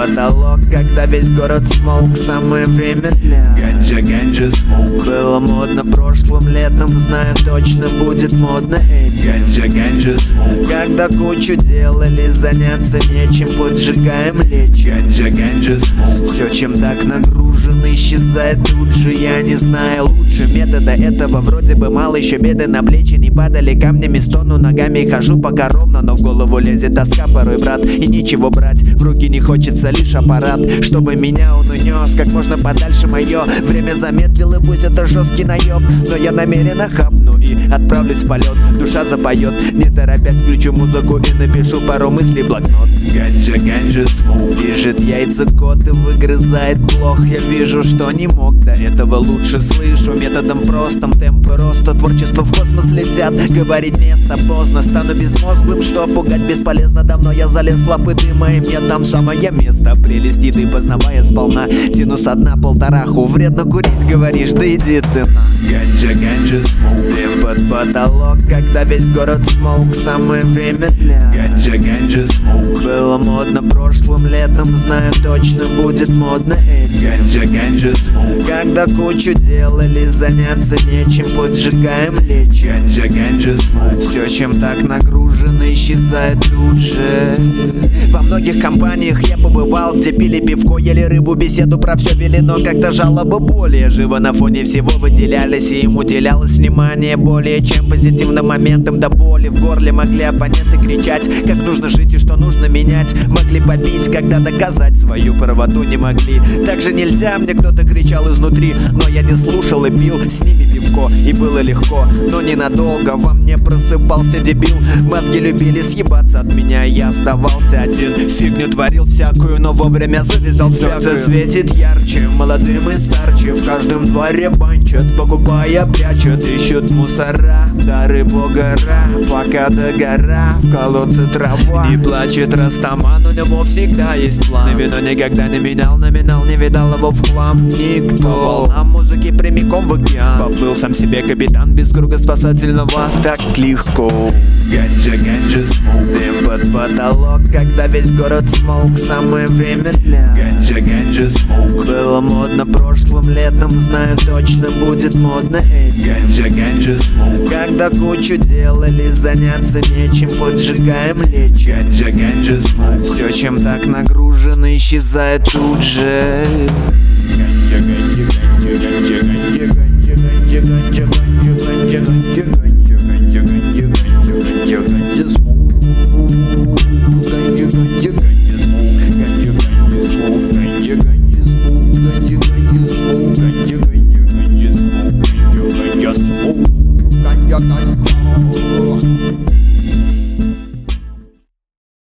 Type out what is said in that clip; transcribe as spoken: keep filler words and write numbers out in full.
потолок, когда весь город смолк. Самое время для ганджа, ганджа, смоук. Было модно прошлым летом, знаю, точно будет модно этим. Ганджа, ганджа, смоук. Когда кучу делали, заняться нечем, поджигаем лечь. Ганджа, ганджа, смоук. Все, чем так нагружен, исчезает тут же. Я не знаю лучше метода этого, вроде бы мало, еще беды на плечи не падали камнями. Стону ногами, хожу пока ровно, но в голову лезет тоска порой, брат. И ничего брать в руки не хочется, лишь аппарат, чтобы меня он унес как можно подальше. Мое время замедлил, и пусть это жесткий наеб, но я намеренно хапну и отправлюсь в полет. Душа запоет, не торопясь, включу музыку и напишу пару мыслей в блокнот. Ганджа, ганджа, смоук. Бежит яйца кот и выгрызает блох. Я вижу, что не мог до этого, лучше слышу методом простым. Темпы роста, творчество в космос летят. Говорить место поздно, стану безмозглым, что пугать бесполезно. Давно я залез в лапы дыма, и мне там самое место. Прелесть еды, познавая сполна, тяну со дна полтораху. Вредно курить, говоришь, да иди ты на. Ганджа, ганджа, смоук. Дым под потолок, когда весь город смолк. Самое время для ганджа, ганджа, смоук. Было модно прошлым летом, знаю, точно будет модно этим. Ганджа, ганджа, смоук. Когда кучу делали, заняться нечем, поджигаем лечь. Ганджа, ганджа, смоук. Все, чем так нагружено, исчезает тут же. Во многих компаниях я побывал, где пили пивко, ели рыбу, беседу про все вели, но как-то жалобы более живо на фоне всего выделялись, и им уделялось внимание более чем позитивным моментам. До боли в горле могли оппоненты кричать, как нужно жить и что нужно менять. Могли побить, когда доказать свою правоту не могли. Также нельзя, мне кто-то кричал изнутри, но я не слушал и пил с ними пивко, и было легко, но ненадолго. Во мне просыпался дебил, мозги любили съебаться от меня, я оставался один. Фигню творил всякую, но вовремя завязал. Солнце светит ярче, молодым и старче. В каждом дворе банчат, покупая, прячут, ищут мусора. Дары бога Ра, пока до гора, в колодце трава. Не плачет Растаман, у него всегда есть план. На вино никогда не менял, номинал не видал его в хлам никто. По волнам музыки прямиком в океан поплыл сам себе капитан без круга спасательного. Так легко. Ганджа, ганджа, смоук. Дым под потолок, когда весь город смолк. Самое время для ганджа, ганджа, смоук. Было модно прошлым летом, знаю, точно будет модно этим. Ганджа, ганджа, смоук. Когда кучу делали, заняться нечем, поджигаем лечь. Ганджа, ганджа, смоук. Все, чем так нагружено, исчезает тут же. Ганджа, ганджа, ганджа, ганджа, ганджа, ганджа, ганджа, ганджа.